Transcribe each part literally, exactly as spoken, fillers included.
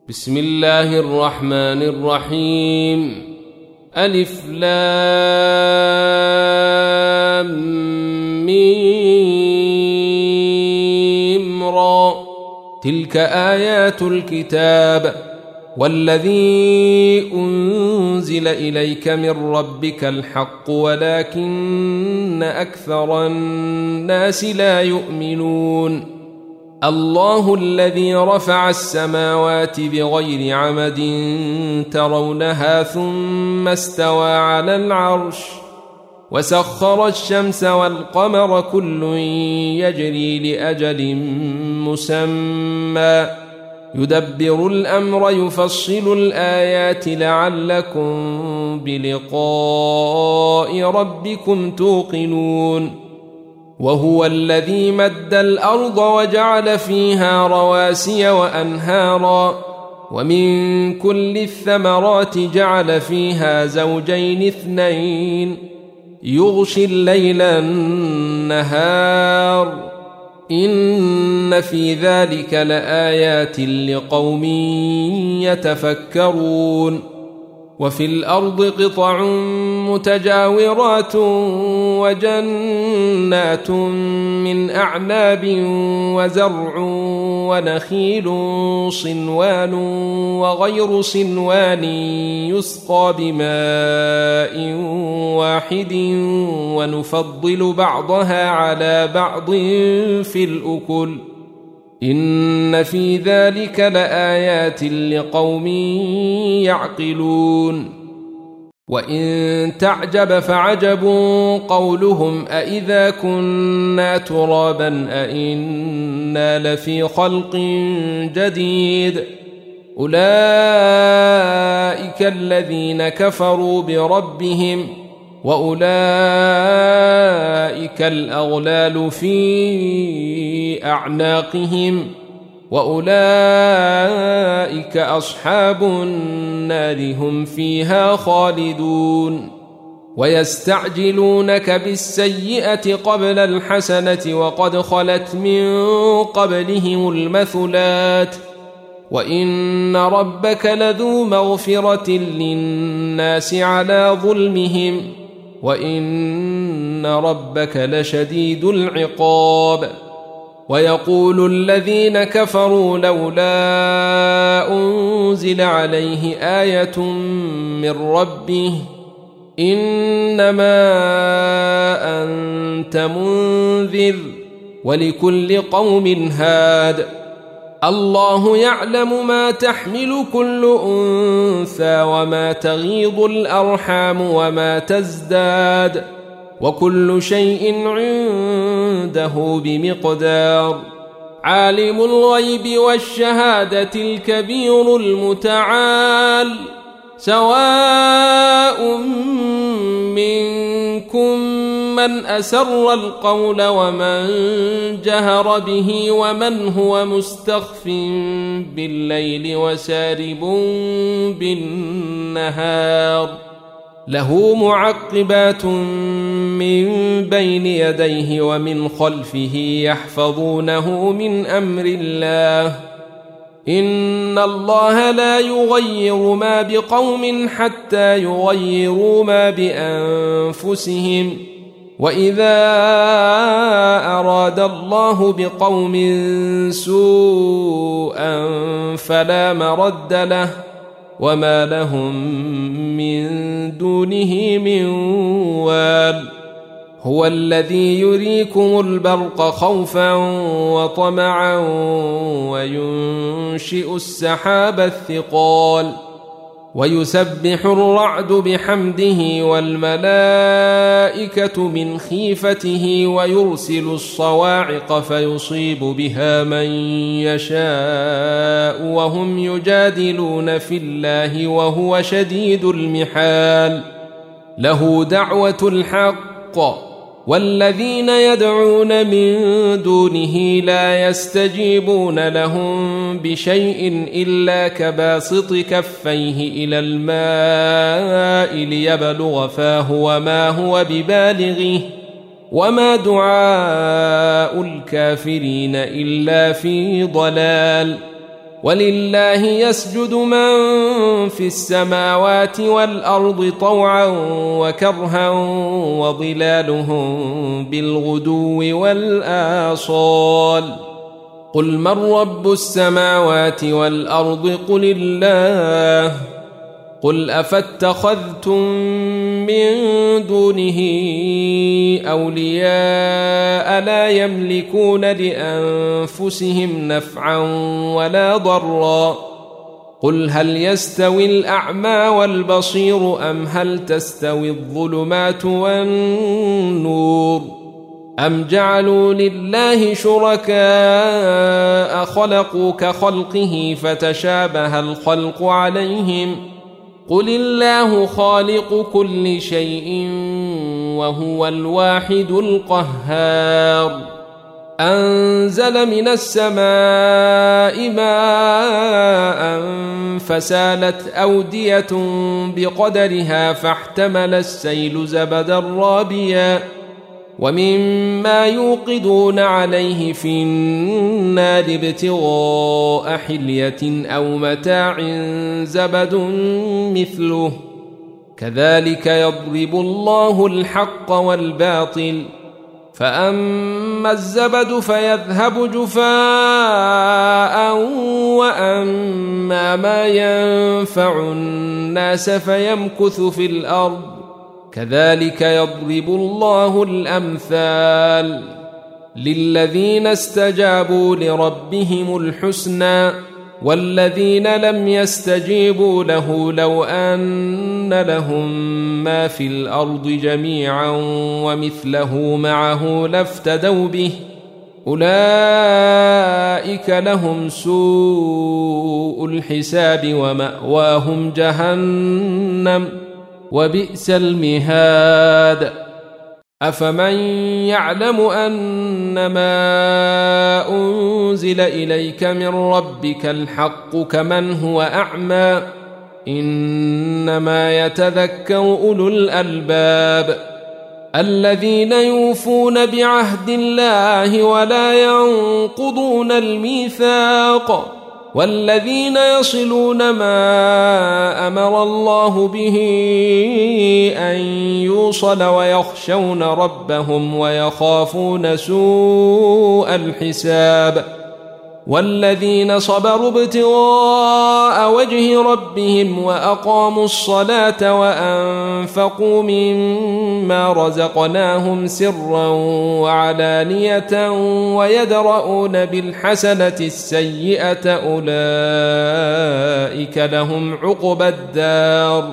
بسم الله الرحمن الرحيم. ألف لام ميم را. تلك آيات الكتاب والذي أنزل إليك من ربك الحق ولكن أكثر الناس لا يؤمنون. الله الذي رفع السماوات بغير عمد ترونها ثم استوى على العرش وسخر الشمس والقمر كل يجري لأجل مسمى يدبر الأمر يفصل الآيات لعلكم بلقاء ربكم توقنون. وهو الذي مد الأرض وجعل فيها رواسي وأنهارا ومن كل الثمرات جعل فيها زوجين اثنين يغشي الليل النهار إن في ذلك لآيات لقوم يتفكرون. وفي الأرض قطع متجاورات وجنات من أعناب وزرع ونخيل صنوان وغير صنوان يسقى بماء واحد ونفضل بعضها على بعض في الأكل إن في ذلك لآيات لقوم يعقلون. وإن تعجب فعجب قولهم أإذا كنا ترابا أإنا لفي خلق جديد أولئك الذين كفروا بربهم وأولئك الأغلال في أعناقهم وأولئك أصحاب النار هم فيها خالدون. ويستعجلونك بالسيئة قبل الحسنة وقد خلت من قبلهم المثلات وإن ربك لذو مغفرة للناس على ظلمهم وإن ربك لشديد العقاب. ويقول الذين كفروا لولا أنزل عليه آية من ربه إنما أنت منذر ولكل قوم هاد الله يعلم ما تحمل كل أنثى وما تغيض الأرحام وما تزداد وكل شيء عنده بمقدار. عالم الغيب والشهادة الكبير المتعال سواء منكم من أسر القول ومن جهر به ومن هو مستخف بالليل وسارب بالنهار له معقبات من بين يديه ومن خلفه يحفظونه من أمر الله إن الله لا يغير ما بقوم حتى يغيروا ما بأنفسهم وإذا أراد الله بقوم سوءا فلا مرد له وما لهم من دونه من وال. هو الذي يريكم البرق خوفا وطمعا وينشئ السحاب الثقال ويسبح الرعد بحمده والملائكة من خيفته ويرسل الصواعق فيصيب بها من يشاء وهم يجادلون في الله وهو شديد المحال. له دعوة الحق والذين يدعون من دونه لا يستجيبون لهم بشيء إلا كباسط كفيه إلى الماء ليبلغ فاه وما هو ببالغه وما دعاء الكافرين إلا في ضلال. ولله يسجد من في السماوات والأرض طوعا وكرها وظلالهم بالغدو والآصال قل من رب السماوات والأرض قل الله قل أفاتخذتم من دونه أولياء لا يملكون لأنفسهم نفعا ولا ضرا قل هل يستوي الأعمى والبصير أم هل تستوي الظلمات والنور أم جعلوا لله شركاء خلقوا كخلقه فتشابه الخلق عليهم قل الله خالق كل شيء وهو الواحد القهار أنزل من السماء ماء فسالت أودية بقدرها فاحتمل السيل زبدا رابيا ومما يوقدون عليه في النار ابتغاء حلية أو متاع زبد مثله كذلك يضرب الله الحق والباطل فأما الزبد فيذهب جفاء وأما ما ينفع الناس فيمكث في الأرض كذلك يضرب الله الأمثال للذين استجابوا لربهم الحسنى والذين لم يستجيبوا له لو أن لهم ما في الأرض جميعا ومثله معه لافتدوا به أولئك لهم سوء الحساب ومأواهم جهنم وبئس المهاد أفمن يعلم أنما أنزل إليك من ربك الحق كمن هو أعمى إنما يتذكر أولو الألباب الذين يوفون بعهد الله ولا ينقضون الميثاق والذين يصلون ما أمر الله به أن يوصل ويخشون ربهم ويخافون سوء الحساب والذين صبروا ابتغاء وجه ربهم وأقاموا الصلاة وأنفقوا مما رزقناهم سرا وعلانية ويدرؤون بالحسنة السيئة أولئك لهم عقبى الدار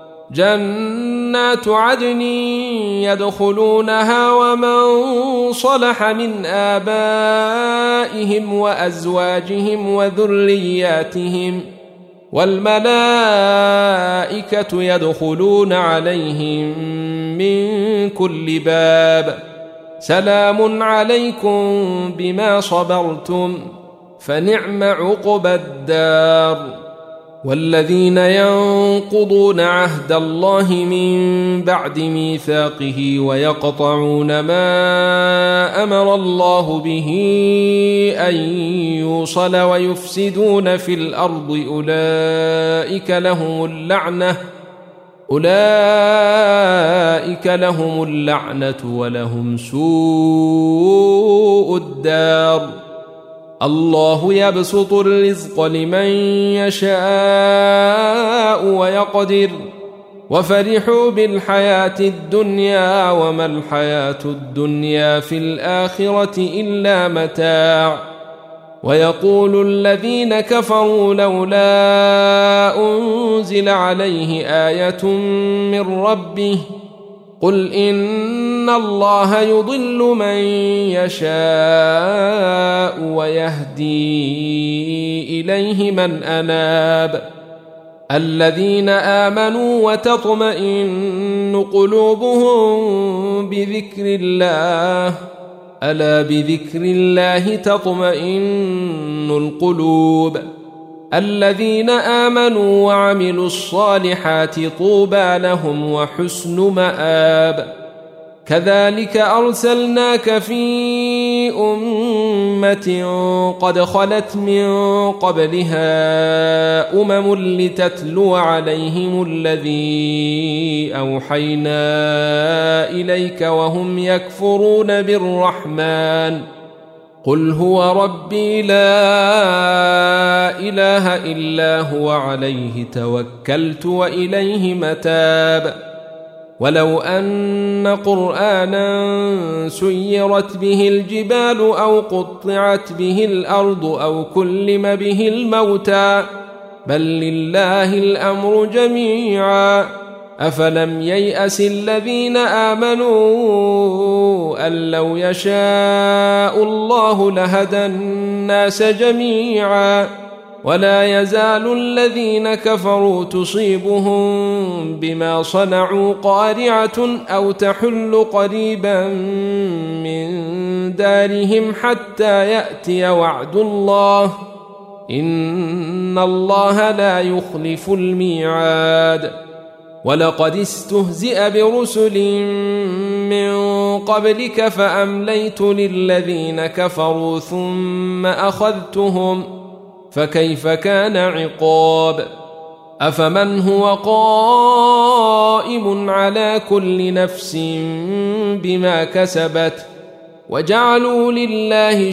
جنات عدن يدخلونها ومن صلح من آبائهم وأزواجهم وذرياتهم والملائكة يدخلون عليهم من كل باب سلام عليكم بما صبرتم فنعم عقبى الدار والذين ينقضون عهد الله من بعد ميثاقه ويقطعون ما أمر الله به أن يوصل ويفسدون في الأرض أولئك لهم اللعنة أولئك لهم اللعنة ولهم سوء الدار الله يبسط الرزق لمن يشاء ويقدر وفرحوا بالحياة الدنيا وما الحياة الدنيا في الآخرة إلا متاع ويقول الذين كفروا لولا أنزل عليه آية من ربه قل إن الله يضل من يشاء ويهدي إليه من أناب الذين آمنوا وتطمئن قلوبهم بذكر الله ألا بذكر الله تطمئن القلوب الذين آمنوا وعملوا الصالحات طوبى لهم وحسن مآب كذلك أرسلناك في أمة قد خلت من قبلها أمم لتتلو عليهم الذي أوحينا إليك وهم يكفرون بالرحمن قل هو ربي لا إله إلا هو عليه توكلت وإليه متاب ولو أن قرآنا سيرت به الجبال أو قطعت به الأرض أو كلم به الموتى بل لله الأمر جميعا أفلم ييأس الذين آمنوا أن لو يشاء الله لهدى الناس جميعا ولا يزال الذين كفروا تصيبهم بما صنعوا قارعة أو تحل قريبا من دارهم حتى يأتي وعد الله إن الله لا يخلف الميعاد ولقد استهزئ برسل من قبلك فأمليت للذين كفروا ثم أخذتهم فكيف كان عقاب أفمن هو قائم على كل نفس بما كسبت وجعلوا لله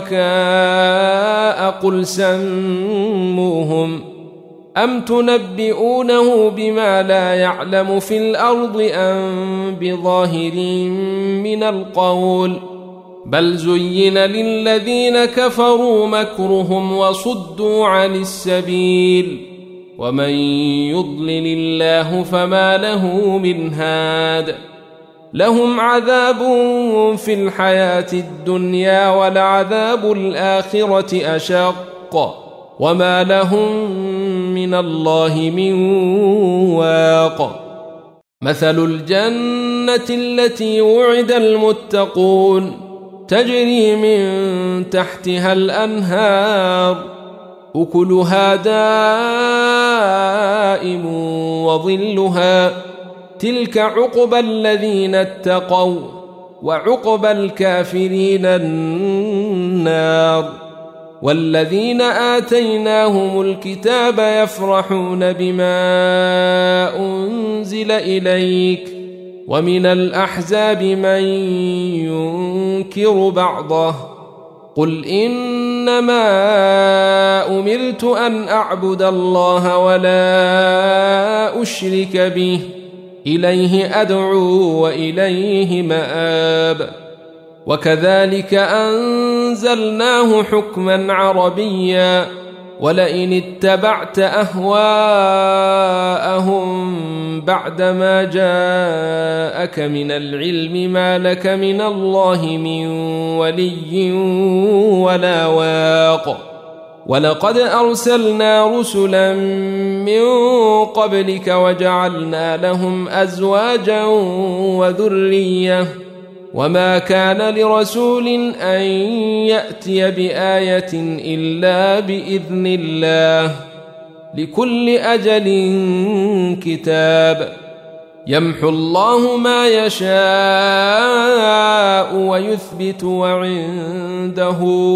شركاء قل سموهم أم تنبئونه بما لا يعلم في الأرض أم بظاهر من القول بل زين للذين كفروا مكرهم وصدوا عن السبيل ومن يضلل الله فما له من هاد لهم عذاب في الحياة الدنيا ولعذاب الآخرة أشق وما لهم من الله من واق مثل الجنة التي وعد المتقون تجري من تحتها الأنهار أكلها دائم وظلها تلك عقبى الذين اتقوا وعقبى الكافرين النار والذين آتيناهم الكتاب يفرحون بما أنزل إليك ومن الأحزاب من ينكر بعضه قل إنما أمرت أن أعبد الله ولا أشرك به إليه أدعو وإليه مآب وكذلك أنزلناه حكما عربيا ولئن اتبعت أهواءهم بعدما جاءك من العلم ما لك من الله من ولي ولا واق ولقد أرسلنا رسلا من قبلك وجعلنا لهم أزواجا وذرية وما كان لرسول أن يأتي بآية إلا بإذن الله لكل أجل كتاب يمحو الله ما يشاء ويثبت وعنده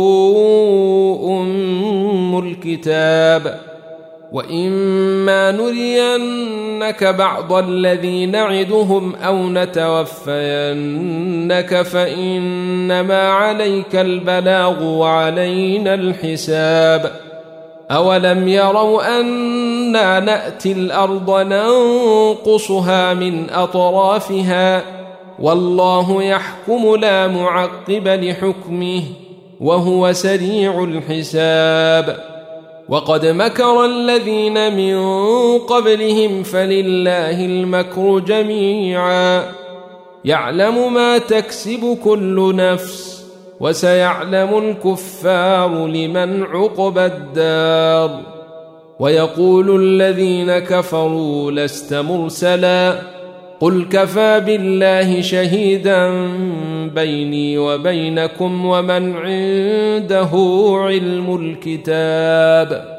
أم الكتاب وإما نرينك بعض الذي نعدهم أو نتوفينك فإنما عليك البلاغ وعلينا الحساب أولم يروا أنا نأتي الأرض ننقصها من أطرافها والله يحكم لا معقب لحكمه وهو سريع الحساب وقد مكر الذين من قبلهم فلله المكر جميعا يعلم ما تكسب كل نفس وسيعلم الكفار لمن عقبى الدار ويقول الذين كفروا لست مرسلا قل كفى بالله شهيدا بيني وبينكم ومن عنده علم الكتاب